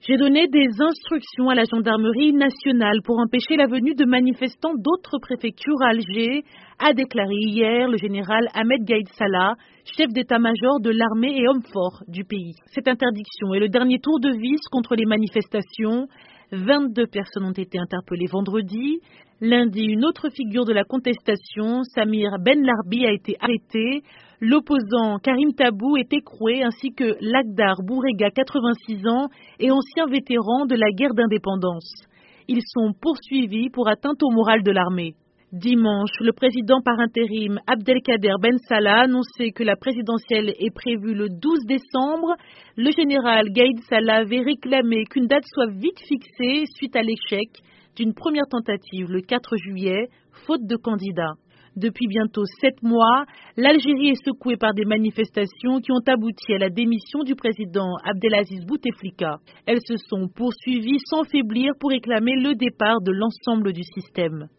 J'ai donné des instructions à la gendarmerie nationale pour empêcher la venue de manifestants d'autres préfectures à Alger, a déclaré hier le général Ahmed Gaïd Salah, chef d'état-major de l'armée et homme fort du pays. Cette interdiction est le dernier tour de vis contre les manifestations. 22 personnes ont été interpellées vendredi. Lundi, une autre figure de la contestation, Samir Ben Larbi, a été arrêté. L'opposant Karim Tabou est écroué ainsi que Lagdar Bourega, 86 ans, et ancien vétéran de la guerre d'indépendance. Ils sont poursuivis pour atteinte au moral de l'armée. Dimanche, le président par intérim Abdelkader Ben Salah a annoncé que la présidentielle est prévue le 12 décembre. Le général Gaïd Salah avait réclamé qu'une date soit vite fixée suite à l'échec d'une première tentative le 4 juillet, faute de candidats. Depuis bientôt 7 mois, l'Algérie est secouée par des manifestations qui ont abouti à la démission du président Abdelaziz Bouteflika. Elles se sont poursuivies sans faiblir pour réclamer le départ de l'ensemble du système.